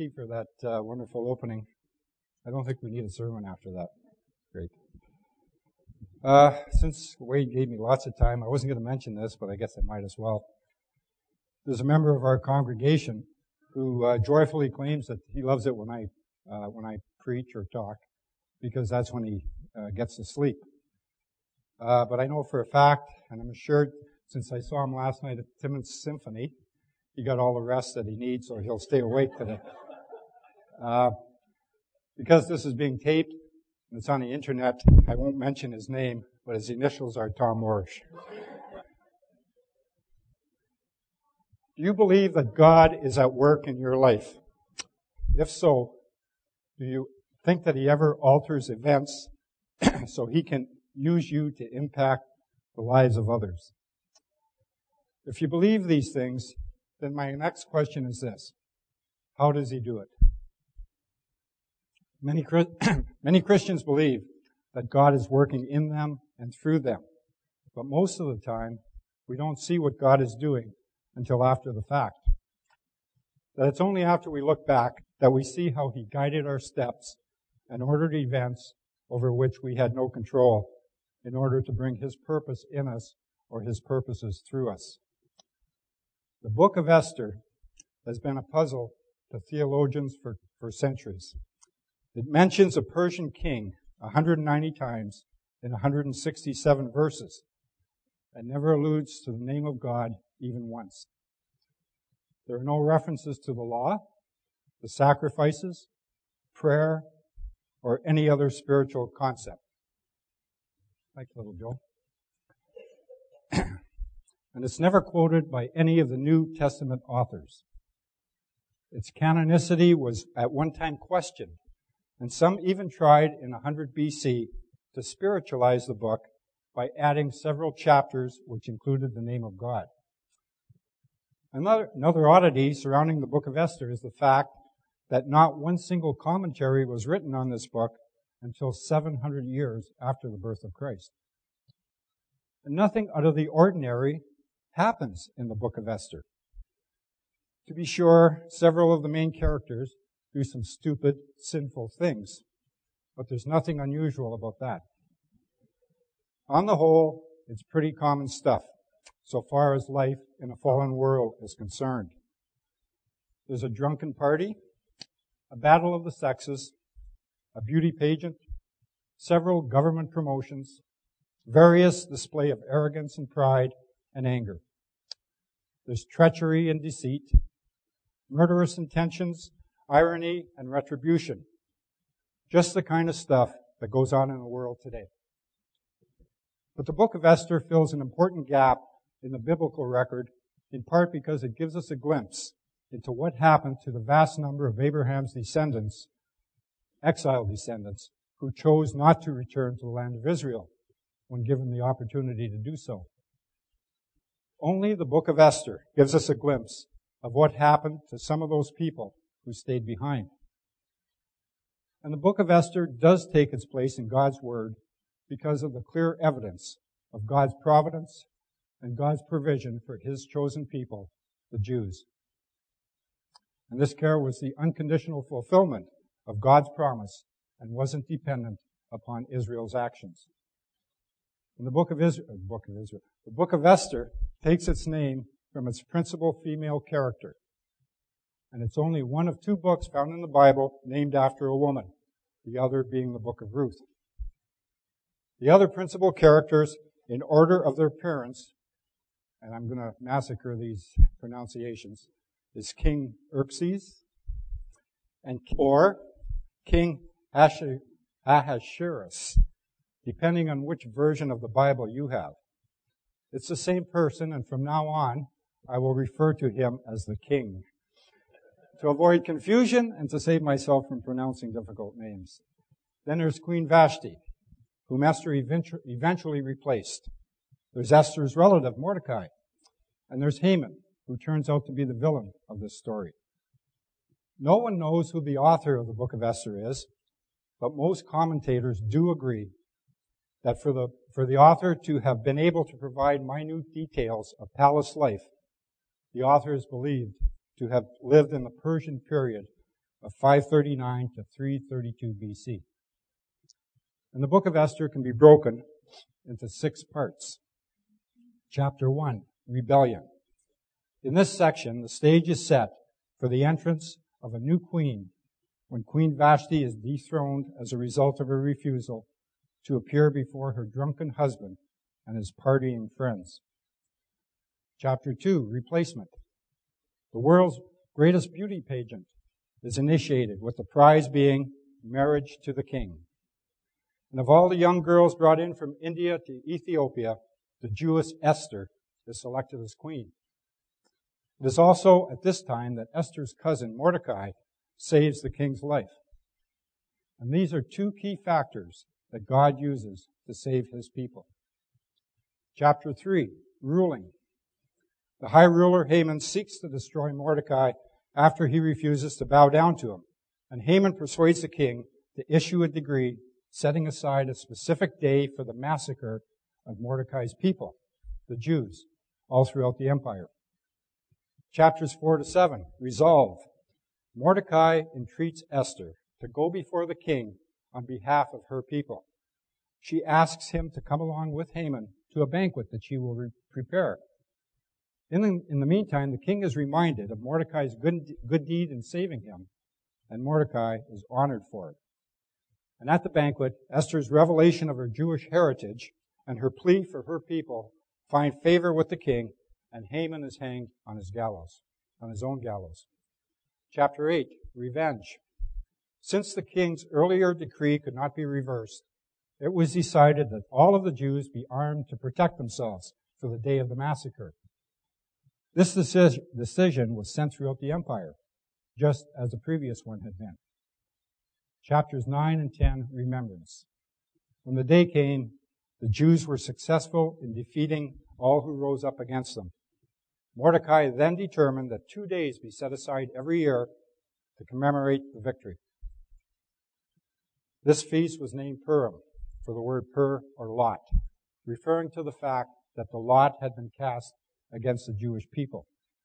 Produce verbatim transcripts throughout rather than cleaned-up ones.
Mickey, for that uh, wonderful opening. I don't think we need a sermon after that. Great. Uh, since Wade gave me lots of time, I wasn't going to mention this, but I guess I might as well. There's a member of our congregation who uh, joyfully claims that he loves it when I uh, when I preach or talk, because that's when he uh, gets to sleep. Uh, but I know for a fact, and I'm assured, since I saw him last night at Timmins Symphony, he got all the rest that he needs, so he'll stay awake today. Uh, because this is being taped, and it's on the internet, I won't mention his name, but his initials are Tom Morrish. Do you believe that God is at work in your life? If so, do you think that He ever alters events so He can use you to impact the lives of others? If you believe these things, then my next question is this: how does He do it? Many, many Christians believe that God is working in them and through them, but most of the time, we don't see what God is doing until after the fact. That it's only after we look back that we see how He guided our steps and ordered events over which we had no control in order to bring His purpose in us or His purposes through us. The book of Esther has been a puzzle to theologians for, for centuries. It mentions a Persian king one hundred ninety times in one hundred sixty-seven verses and never alludes to the name of God even once. There are no references to the law, the sacrifices, prayer, or any other spiritual concept. Like little Joe. And it's never quoted by any of the New Testament authors. Its canonicity was at one time questioned, and some even tried in one hundred B C to spiritualize the book by adding several chapters which included the name of God. Another, another oddity surrounding the book of Esther is the fact that not one single commentary was written on this book until seven hundred years after the birth of Christ. And nothing out of the ordinary happens in the book of Esther. To be sure, several of the main characters do some stupid, sinful things, but there's nothing unusual about that. On the whole, it's pretty common stuff, so far as life in a fallen world is concerned. There's a drunken party, a battle of the sexes, a beauty pageant, several government promotions, various display of arrogance and pride and anger. There's treachery and deceit, murderous intentions, irony and retribution. Just the kind of stuff that goes on in the world today. But the book of Esther fills an important gap in the biblical record, in part because it gives us a glimpse into what happened to the vast number of Abraham's descendants, exiled descendants, who chose not to return to the land of Israel when given the opportunity to do so. Only the book of Esther gives us a glimpse of what happened to some of those people who stayed behind. And the book of Esther does take its place in God's Word because of the clear evidence of God's providence and God's provision for His chosen people, the Jews. And this care was the unconditional fulfillment of God's promise and wasn't dependent upon Israel's actions. And the book of Israel, book of Israel, the book of Esther takes its name from its principal female character. And it's only one of two books found in the Bible named after a woman, the other being the book of Ruth. The other principal characters, in order of their appearance, and I'm going to massacre these pronunciations, is King Xerxes and or King Ahasuerus, depending on which version of the Bible you have. It's the same person, and from now on, I will refer to him as the king, to avoid confusion and to save myself from pronouncing difficult names. Then there's Queen Vashti, whom Esther eventually replaced. There's Esther's relative, Mordecai. And there's Haman, who turns out to be the villain of this story. No one knows who the author of the book of Esther is, but most commentators do agree that for the, for the author to have been able to provide minute details of palace life, the author is believed to have lived in the Persian period of five thirty-nine to three thirty-two B C. And the book of Esther can be broken into six parts. Chapter one, rebellion. In this section, the stage is set for the entrance of a new queen when Queen Vashti is dethroned as a result of her refusal to appear before her drunken husband and his partying friends. Chapter two, replacement. The world's greatest beauty pageant is initiated, with the prize being marriage to the king. And of all the young girls brought in from India to Ethiopia, the Jewess Esther is selected as queen. It is also at this time that Esther's cousin Mordecai saves the king's life. And these are two key factors that God uses to save his people. Chapter three, ruling. The high ruler Haman seeks to destroy Mordecai after he refuses to bow down to him. And Haman persuades the king to issue a decree setting aside a specific day for the massacre of Mordecai's people, the Jews, all throughout the empire. Chapters four to seven, resolve. Mordecai entreats Esther to go before the king on behalf of her people. She asks him to come along with Haman to a banquet that she will re- prepare. In the, in the meantime, the king is reminded of Mordecai's good, good deed in saving him, and Mordecai is honored for it. And at the banquet, Esther's revelation of her Jewish heritage and her plea for her people find favor with the king, and Haman is hanged on his gallows, on his own gallows. Chapter eight, revenge. Since the king's earlier decree could not be reversed, it was decided that all of the Jews be armed to protect themselves for the day of the massacre. This decision was sent throughout the empire, just as the previous one had been. Chapters nine and ten, remembrance. When the day came, the Jews were successful in defeating all who rose up against them. Mordecai then determined that two days be set aside every year to commemorate the victory. This feast was named Purim, for the word pur or lot, referring to the fact that the lot had been cast against the Jewish people.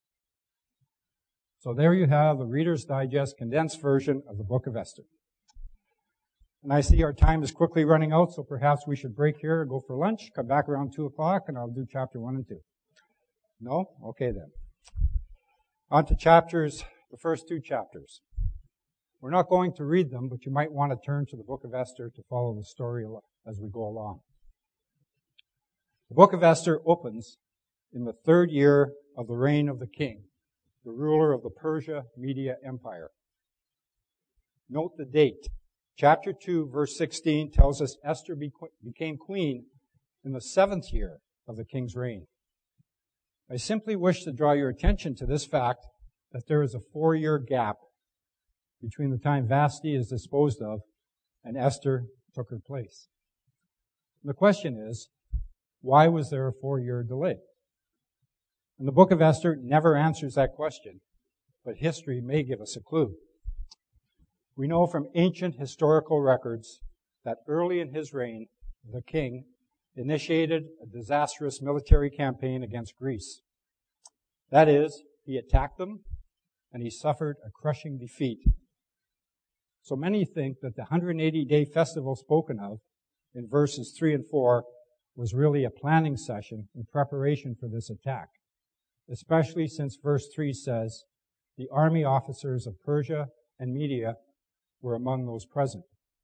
So there you have the Reader's Digest condensed version of the book of Esther. And I see our time is quickly running out, so perhaps we should break here and go for lunch, come back around two o'clock, and I'll do chapter one and two. No? Okay then. On to chapters, the first two chapters. We're not going to read them, but you might want to turn to the book of Esther to follow the story as we go along. The book of Esther opens in the third year of the reign of the king, the ruler of the Persia-Media Empire. Note the date. Chapter two, verse sixteen tells us Esther became queen in the seventh year of the king's reign. I simply wish to draw your attention to this fact that there is a four-year gap between the time Vashti is disposed of and Esther took her place. The question is, why was there a four-year delay? And the book of Esther never answers that question, but history may give us a clue. We know from ancient historical records that early in his reign, the king initiated a disastrous military campaign against Greece. That is, he attacked them and he suffered a crushing defeat. So many think that the one hundred eighty day festival spoken of in verses three and four was really a planning session in preparation for this attack, especially since verse three says, the army officers of Persia and Media were among those present.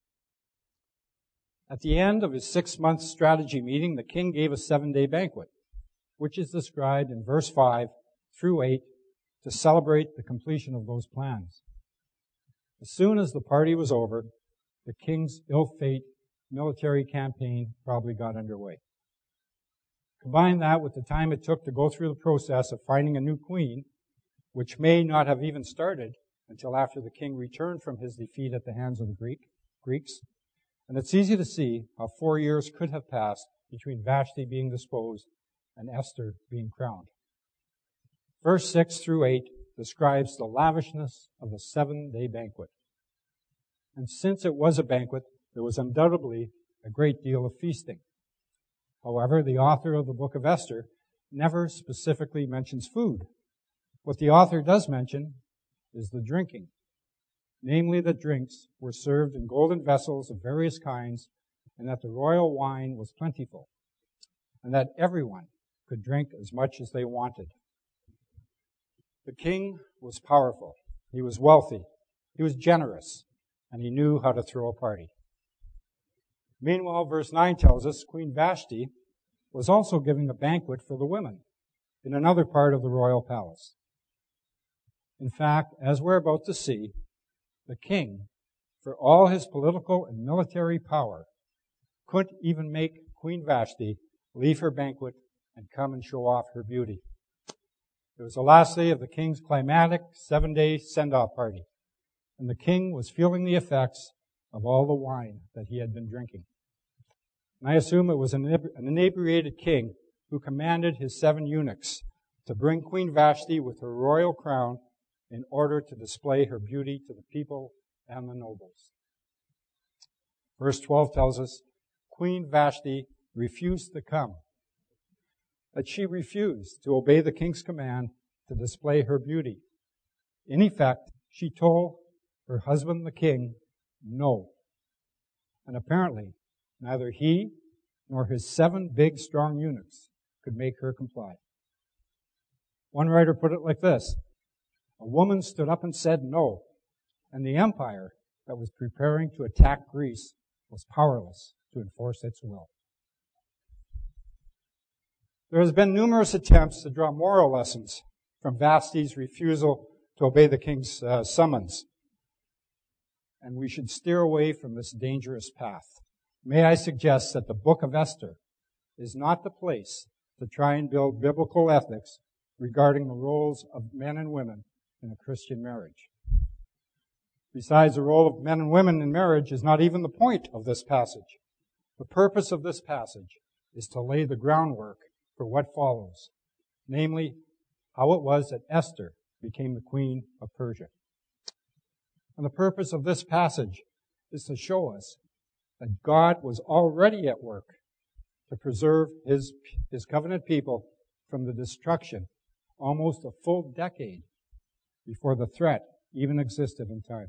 At the end of his six-month strategy meeting, the king gave a seven-day banquet, which is described in verse five through eight to celebrate the completion of those plans. As soon as the party was over, the king's ill-fate military campaign probably got underway. Combine that with the time it took to go through the process of finding a new queen, which may not have even started until after the king returned from his defeat at the hands of the Greek, Greeks. And it's easy to see how four years could have passed between Vashti being disposed and Esther being crowned. Verse six through eight describes the lavishness of the seven-day banquet. And since it was a banquet, there was undoubtedly a great deal of feasting. However, the author of the book of Esther never specifically mentions food. What the author does mention is the drinking. namely that drinks were served in golden vessels of various kinds, and that the royal wine was plentiful, and that everyone could drink as much as they wanted. The king was powerful, he was wealthy, he was generous, and he knew how to throw a party. Meanwhile, verse nine tells us Queen Vashti was also giving a banquet for the women in another part of the royal palace. In fact, as we're about to see, the king, for all his political and military power, couldn't even make Queen Vashti leave her banquet and come and show off her beauty. It was the last day of the king's climatic seven-day send-off party, and the king was feeling the effects of all the wine that he had been drinking. And I assume it was an inebriated king who commanded his seven eunuchs to bring Queen Vashti with her royal crown in order to display her beauty to the people and the nobles. Verse twelve tells us, Queen Vashti refused to come. That she refused to obey the king's command to display her beauty. In effect, she told her husband, the king, no. And apparently, neither he nor his seven big, strong eunuchs could make her comply. One writer put it like this: a woman stood up and said no, and the empire that was preparing to attack Greece was powerless to enforce its will. There has been numerous attempts to draw moral lessons from Vashti's refusal to obey the king's uh, summons, and we should steer away from this dangerous path. May I suggest that the book of Esther is not the place to try and build biblical ethics regarding the roles of men and women in a Christian marriage. Besides, the role of men and women in marriage is not even the point of this passage. The purpose of this passage is to lay the groundwork for what follows, namely, how it was that Esther became the queen of Persia. And the purpose of this passage is to show us that God was already at work to preserve his, his covenant people from the destruction almost a full decade before the threat even existed in time.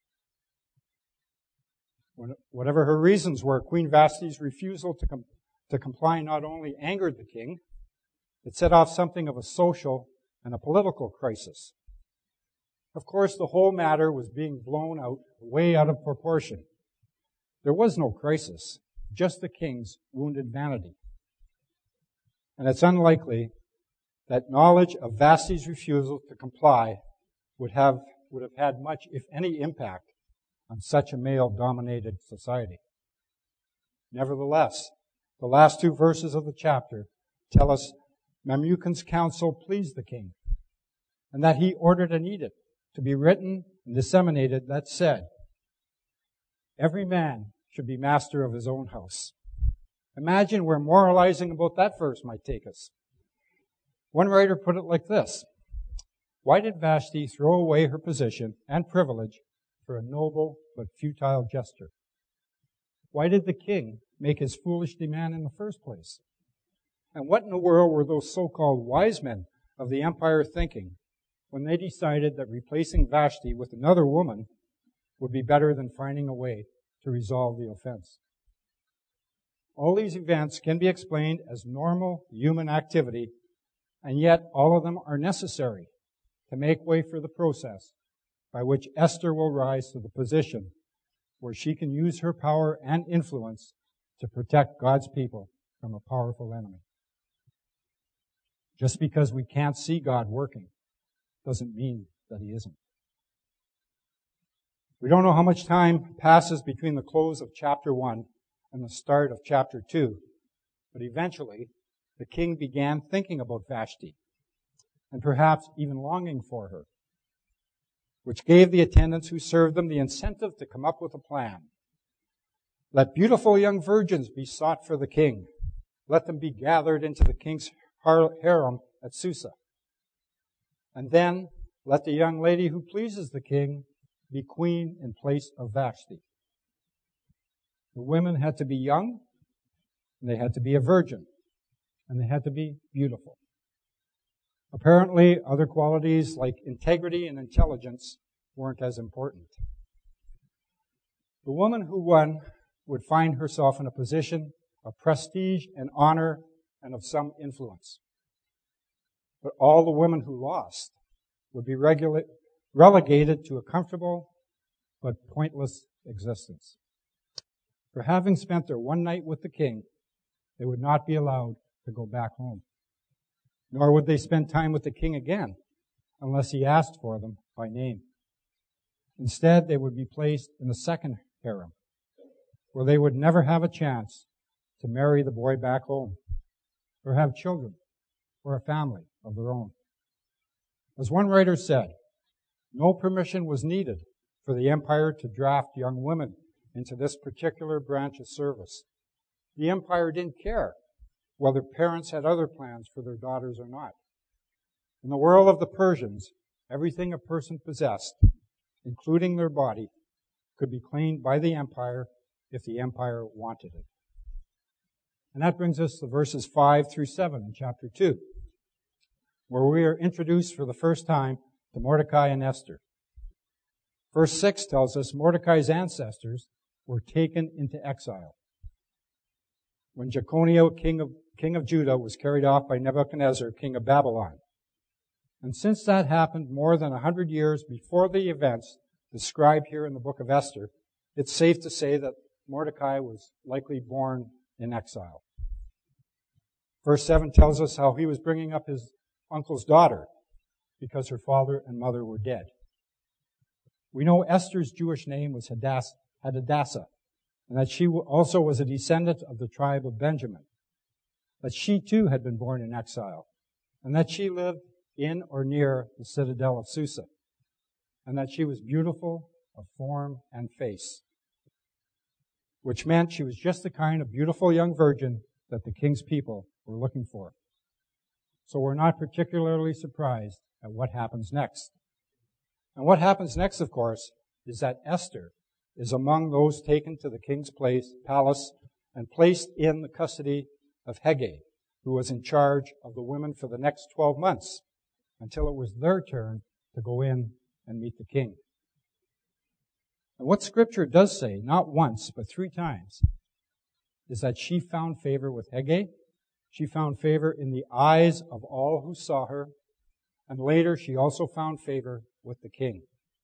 When, whatever her reasons were, Queen Vashti's refusal to, com- to comply not only angered the king, it set off something of a social and a political crisis. Of course, the whole matter was being blown out, way out of proportion. There was no crisis, just the king's wounded vanity. And it's unlikely that knowledge of Vashti's refusal to comply would have, would have had much, if any, impact on such a male-dominated society. Nevertheless, the last two verses of the chapter tell us Memucan's counsel pleased the king, and that he ordered an edict to be written and disseminated that said, every man should be master of his own house. Imagine where moralizing about that verse might take us. One writer put it like this: why did Vashti throw away her position and privilege for a noble but futile gesture? Why did the king make his foolish demand in the first place? And what in the world were those so-called wise men of the empire thinking when they decided that replacing Vashti with another woman would be better than finding a way to resolve the offense? All these events can be explained as normal human activity, and yet all of them are necessary to make way for the process by which Esther will rise to the position where she can use her power and influence to protect God's people from a powerful enemy. Just because we can't see God working doesn't mean that he isn't. We don't know how much time passes between the close of chapter one and the start of chapter two, but eventually the king began thinking about Vashti and perhaps even longing for her, which gave the attendants who served them the incentive to come up with a plan. Let beautiful young virgins be sought for the king. Let them be gathered into the king's harem at Susa. And then let the young lady who pleases the king be queen in place of Vashti. The women had to be young, and they had to be a virgin, and they had to be beautiful. Apparently, other qualities like integrity and intelligence weren't as important. The woman who won would find herself in a position of prestige and honor and of some influence. But all the women who lost would be regula- relegated to a comfortable but pointless existence. For having spent their one night with the king, they would not be allowed to go back home. Nor would they spend time with the king again unless he asked for them by name. Instead, they would be placed in the second harem, where they would never have a chance to marry the boy back home, or have children, or a family of their own. As one writer said, no permission was needed for the empire to draft young women into this particular branch of service. The empire didn't care whether parents had other plans for their daughters or not. In the world of the Persians, everything a person possessed, including their body, could be claimed by the empire if the empire wanted it. And that brings us to verses five through seven in chapter two, where we are introduced for the first time to Mordecai and Esther. Verse six tells us Mordecai's ancestors were taken into exile. When Jeconiah, king of, king of Judah, was carried off by Nebuchadnezzar, king of Babylon. And since that happened more than a hundred years before the events described here in the book of Esther, it's safe to say that Mordecai was likely born in exile. Verse seven tells us how he was bringing up his uncle's daughter because her father and mother were dead. We know Esther's Jewish name was Hadass, Hadassah, and that she also was a descendant of the tribe of Benjamin, that she too had been born in exile, and that she lived in or near the citadel of Susa, and that she was beautiful of form and face, which meant she was just the kind of beautiful young virgin that the king's people were looking for. So we're not particularly surprised at what happens next. And what happens next, of course, is that Esther is among those taken to the king's place, palace and placed in the custody of Hegai, who was in charge of the women for the next twelve months until it was their turn to go in and meet the king. And what Scripture does say, not once, but three times, is that she found favor with Hegai, she found favor in the eyes of all who saw her, and later she also found favor with the king.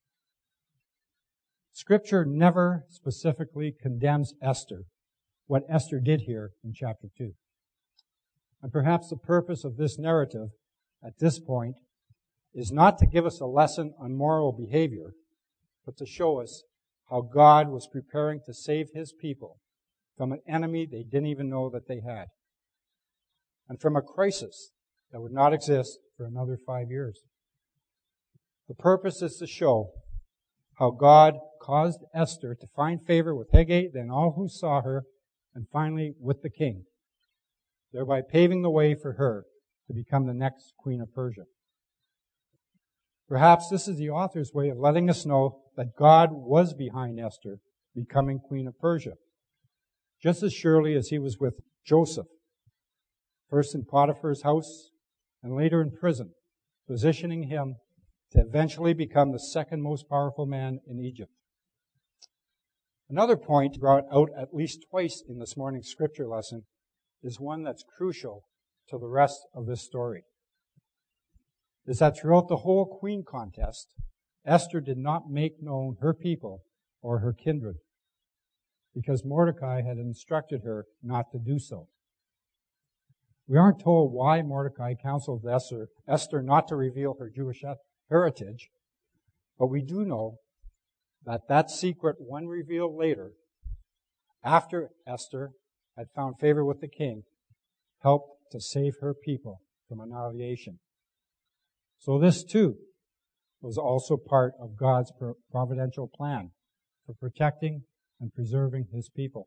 Scripture never specifically condemns Esther, what Esther did here in chapter two. And perhaps the purpose of this narrative at this point is not to give us a lesson on moral behavior, but to show us how God was preparing to save His people from an enemy they didn't even know that they had, and from a crisis that would not exist for another five years. The purpose is to show how God caused Esther to find favor with Hegai, then all who saw her, and finally with the king, thereby paving the way for her to become the next queen of Persia. Perhaps this is the author's way of letting us know that God was behind Esther becoming queen of Persia, just as surely as He was with Joseph, first in Potiphar's house and later in prison, positioning him to eventually become the second most powerful man in Egypt. Another point brought out at least twice in this morning's scripture lesson is one that's crucial to the rest of this story. Is that throughout the whole queen contest, Esther did not make known her people or her kindred, because Mordecai had instructed her not to do so. We aren't told why Mordecai counseled Esther, Esther not to reveal her Jewish heritage, but we do know that that secret, when revealed later, after Esther had found favor with the king, helped to save her people from annihilation. So this too was also part of God's providential plan for protecting and preserving His people.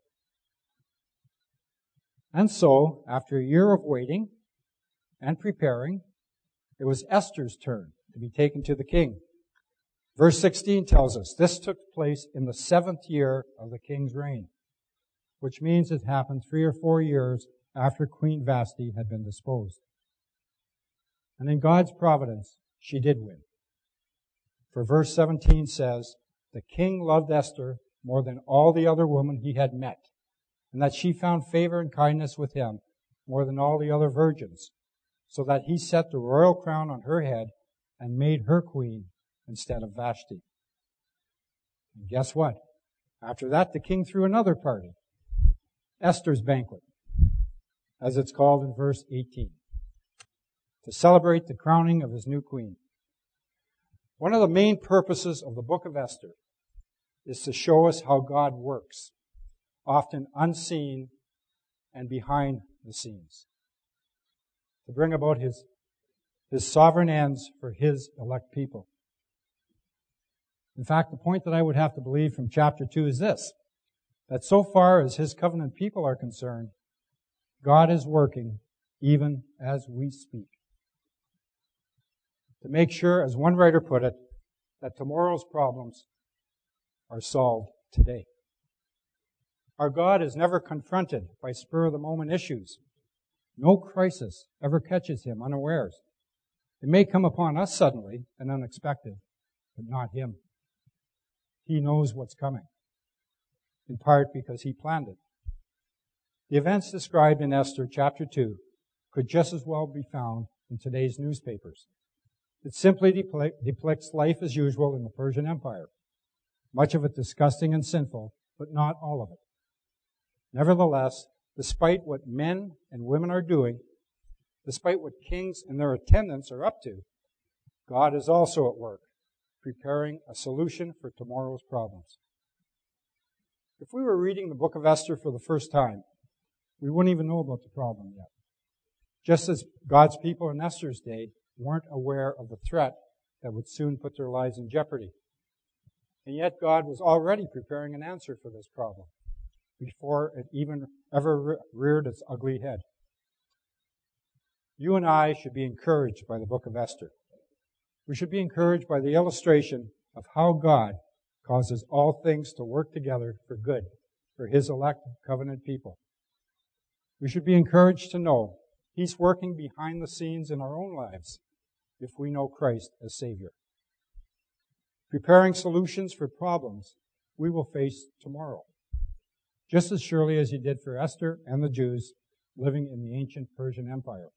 And so, after a year of waiting and preparing, it was Esther's turn to be taken to the king. Verse sixteen tells us this took place in the seventh year of the king's reign, which means it happened three or four years after Queen Vashti had been disposed. And in God's providence, she did win. For verse seventeen says, the king loved Esther more than all the other women he had met, and that she found favor and kindness with him more than all the other virgins, so that he set the royal crown on her head and made her queen instead of Vashti. And guess what? After that, the king threw another party, Esther's banquet, as it's called in verse eighteen, to celebrate the crowning of his new queen. One of the main purposes of the book of Esther is to show us how God works, often unseen and behind the scenes, to bring about his, his sovereign ends for his elect people. In fact, the point that I would have to believe from chapter two is this, that so far as his covenant people are concerned, God is working even as we speak, to make sure, as one writer put it, that tomorrow's problems are solved today. Our God is never confronted by spur-of-the-moment issues. No crisis ever catches him unawares. It may come upon us suddenly and unexpected, but not him. He knows what's coming, in part because he planned it. The events described in Esther chapter two could just as well be found in today's newspapers. It simply depicts life as usual in the Persian Empire. Much of it disgusting and sinful, but not all of it. Nevertheless, despite what men and women are doing, despite what kings and their attendants are up to, God is also at work, preparing a solution for tomorrow's problems. If we were reading the book of Esther for the first time, we wouldn't even know about the problem yet. Just as God's people in Esther's day weren't aware of the threat that would soon put their lives in jeopardy. And yet God was already preparing an answer for this problem before it even ever re- reared its ugly head. You and I should be encouraged by the book of Esther. We should be encouraged by the illustration of how God causes all things to work together for good for his elect covenant people. We should be encouraged to know he's working behind the scenes in our own lives if we know Christ as Savior, preparing solutions for problems we will face tomorrow, just as surely as he did for Esther and the Jews living in the ancient Persian Empire.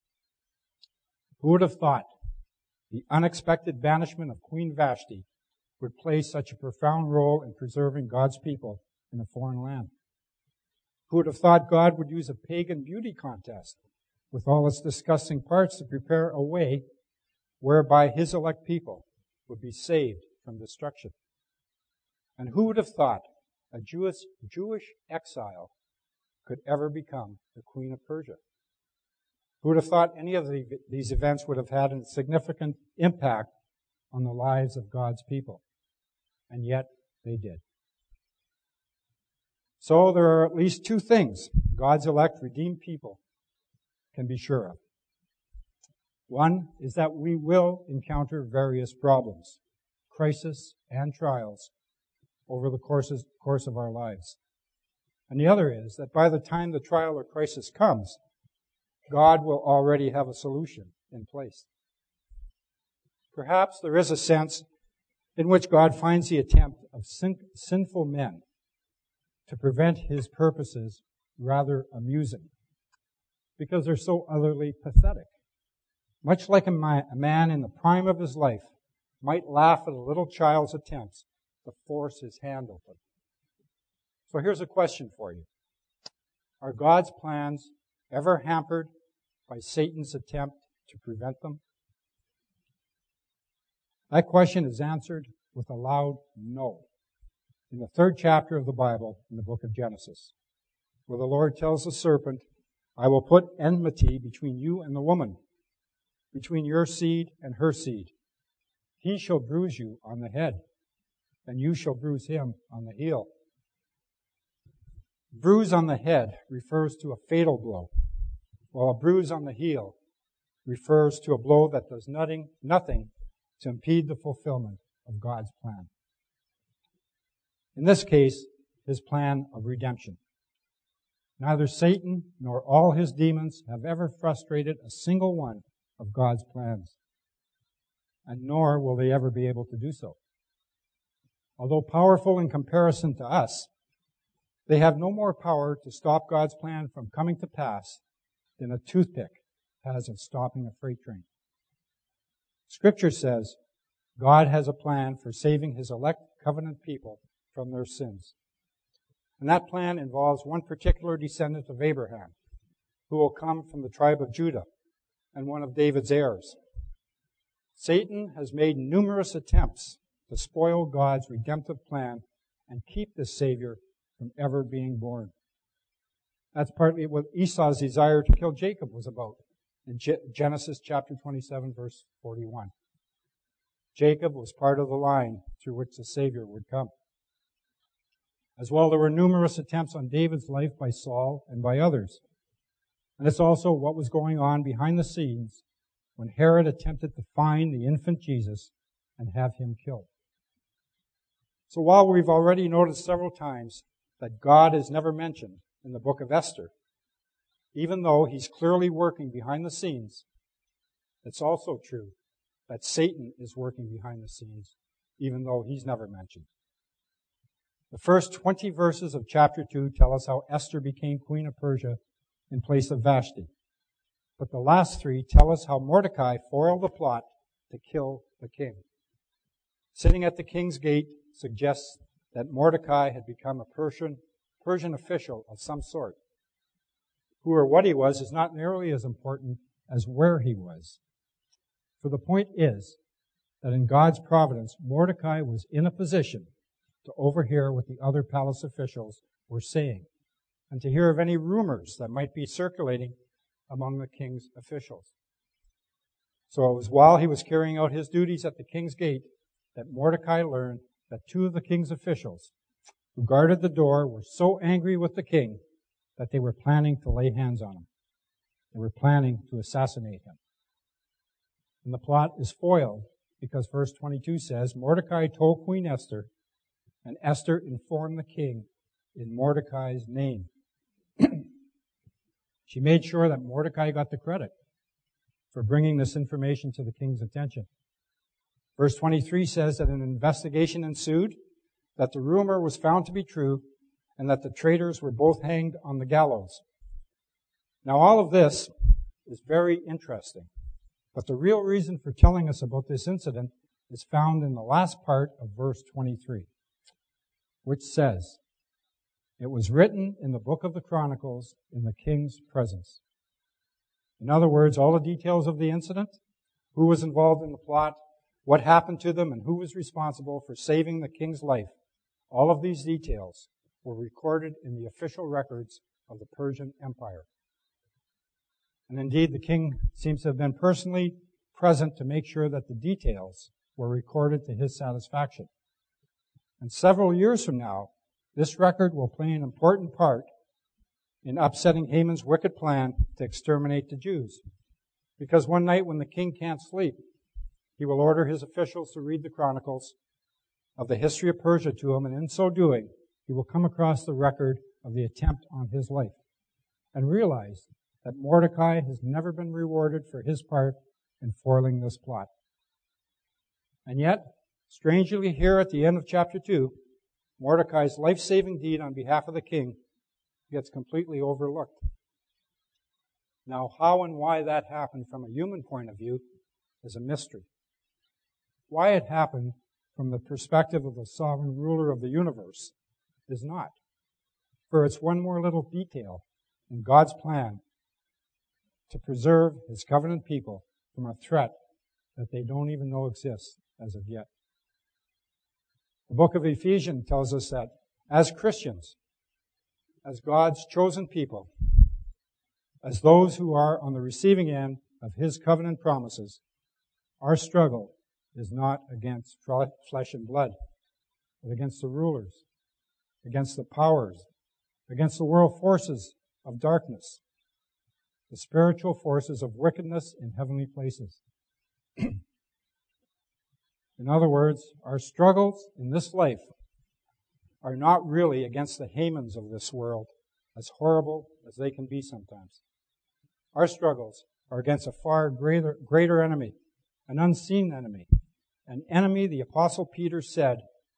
Who would have thought the unexpected banishment of Queen Vashti would play such a profound role in preserving God's people in a foreign land? Who would have thought God would use a pagan beauty contest with all its disgusting parts to prepare a way whereby his elect people would be saved from destruction? And who would have thought a Jewish, Jewish exile could ever become the Queen of Persia? Who would have thought any of the, these events would have had a significant impact on the lives of God's people? And yet, they did. So there are at least two things God's elect redeemed people can be sure of. One is that we will encounter various problems, crises, and trials over the courses, course of our lives. And the other is that by the time the trial or crisis comes, God will already have a solution in place. Perhaps there is a sense in which God finds the attempt of sin, sinful men to prevent his purposes rather amusing, because they're so utterly pathetic. Much like a, ma- a man in the prime of his life might laugh at a little child's attempts to force his hand open. So here's a question for you. Are God's plans ever hampered by Satan's attempt to prevent them? That question is answered with a loud no in the third chapter of the Bible in the book of Genesis, where the Lord tells the serpent, I will put enmity between you and the woman, between your seed and her seed. He shall bruise you on the head, and you shall bruise him on the heel. Bruise on the head refers to a fatal blow, while a bruise on the heel refers to a blow that does nothing, nothing to impede the fulfillment of God's plan. In this case, his plan of redemption. Neither Satan nor all his demons have ever frustrated a single one of God's plans, and nor will they ever be able to do so. although powerful in comparison to us, they have no more power to stop God's plan from coming to pass than a toothpick has of stopping a freight train. Scripture says God has a plan for saving His elect covenant people from their sins. And that plan involves one particular descendant of Abraham, who will come from the tribe of Judah and one of David's heirs. Satan has made numerous attempts to spoil God's redemptive plan and keep this Savior from ever being born. That's partly what Esau's desire to kill Jacob was about in Genesis chapter twenty-seven, verse forty-one. Jacob was part of the line through which the Savior would come. As well, there were numerous attempts on David's life by Saul and by others. And it's also what was going on behind the scenes when Herod attempted to find the infant Jesus and have him killed. So while we've already noticed several times that God is never mentioned in the book of Esther, even though He's clearly working behind the scenes, it's also true that Satan is working behind the scenes, even though he's never mentioned. The first twenty verses of chapter two tell us how Esther became queen of Persia in place of Vashti. But the last three tell us how Mordecai foiled the plot to kill the king. Sitting at the king's gate suggests that Mordecai had become a Persian, Persian official of some sort. Who or what he was is not nearly as important as where he was. For the point is that in God's providence, Mordecai was in a position to overhear what the other palace officials were saying and to hear of any rumors that might be circulating among the king's officials. So it was while he was carrying out his duties at the king's gate that Mordecai learned that two of the king's officials who guarded the door were so angry with the king that they were planning to lay hands on him. They were planning to assassinate him. And the plot is foiled because verse twenty-two says, Mordecai told Queen Esther, and Esther informed the king in Mordecai's name. She made sure that Mordecai got the credit for bringing this information to the king's attention. Verse twenty-three says that an investigation ensued, that the rumor was found to be true, and that the traitors were both hanged on the gallows. Now, all of this is very interesting, but the real reason for telling us about this incident is found in the last part of verse twenty-three, which says, it was written in the book of the Chronicles in the king's presence. In other words, all the details of the incident, who was involved in the plot, what happened to them, and who was responsible for saving the king's life, all of these details were recorded in the official records of the Persian Empire. And indeed, the king seems to have been personally present to make sure that the details were recorded to his satisfaction. And several years from now, this record will play an important part in upsetting Haman's wicked plan to exterminate the Jews. Because one night when the king can't sleep, he will order his officials to read the chronicles of the history of Persia to him, and in so doing, he will come across the record of the attempt on his life and realize that Mordecai has never been rewarded for his part in foiling this plot. And yet, strangely here at the end of chapter two, Mordecai's life-saving deed on behalf of the king gets completely overlooked. Now, how and why that happened from a human point of view is a mystery. Why it happened from the perspective of the sovereign ruler of the universe is not. For it's one more little detail in God's plan to preserve His covenant people from a threat that they don't even know exists as of yet. The book of Ephesians tells us that as Christians, as God's chosen people, as those who are on the receiving end of His covenant promises, our struggle is not against flesh and blood, but against the rulers, against the powers, against the world forces of darkness, the spiritual forces of wickedness in heavenly places. In other words, our struggles in this life are not really against the Hamans of this world, as horrible as they can be sometimes. Our struggles are against a far greater, greater enemy, an unseen enemy, an enemy the Apostle Peter said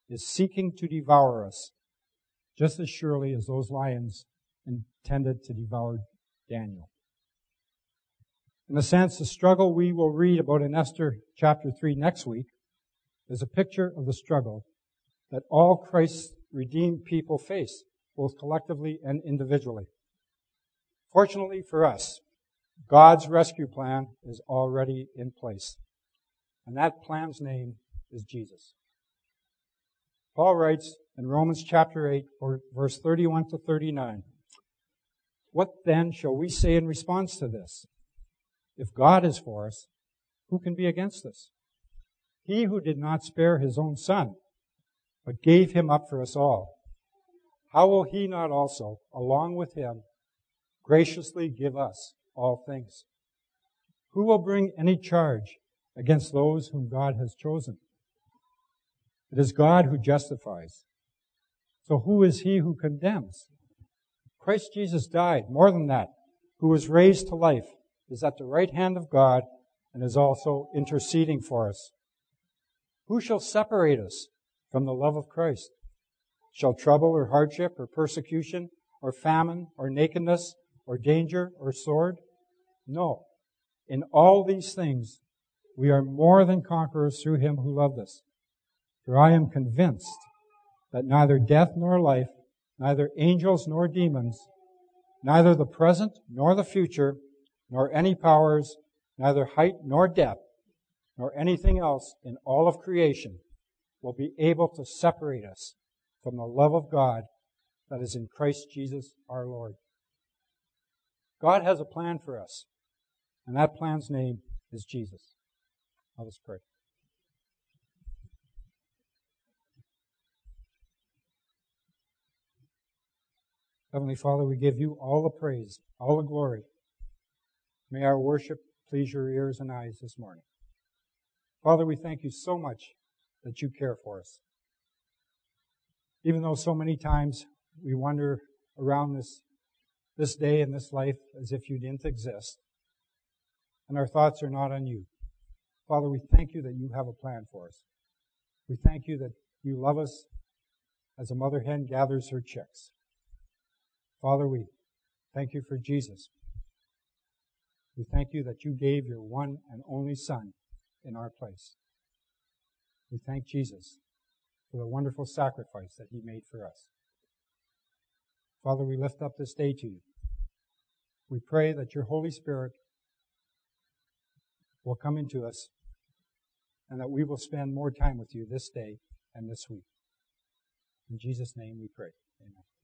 is seeking to devour us, just as surely as those lions intended to devour Daniel. In a sense, the struggle we will read about in Esther chapter three next week is a picture of the struggle that all Christ's redeemed people face, both collectively and individually. Fortunately for us, God's rescue plan is already in place. And that plan's name is Jesus. Paul writes in Romans chapter eight, verse thirty-one to thirty-nine, "What then shall we say in response to this? If God is for us, who can be against us? He who did not spare his own son, but gave him up for us all, how will he not also, along with him, graciously give us all things? Who will bring any charge against those whom God has chosen? It is God who justifies. So who is he who condemns? Christ Jesus died. More than that, who was raised to life, is at the right hand of God and is also interceding for us. Who shall separate us from the love of Christ? Shall trouble or hardship or persecution or famine or nakedness or danger or sword? No. In all these things, we are more than conquerors through him who loved us. For I am convinced that neither death nor life, neither angels nor demons, neither the present nor the future, nor any powers, neither height nor depth, nor anything else in all of creation will be able to separate us from the love of God that is in Christ Jesus our Lord. God has a plan for us, and that plan's name is Jesus. Let us pray. Heavenly Father, we give you all the praise, all the glory. May our worship please your ears and eyes this morning. Father, we thank you so much that you care for us. Even though so many times we wander around this, this day and this life as if you didn't exist, and our thoughts are not on you. Father, we thank you that you have a plan for us. We thank you that you love us as a mother hen gathers her chicks. Father, we thank you for Jesus. We thank you that you gave your one and only Son in our place. We thank Jesus for the wonderful sacrifice that he made for us. Father, we lift up this day to you. We pray that your Holy Spirit will come into us and that we will spend more time with you this day and this week. In Jesus' name we pray. Amen.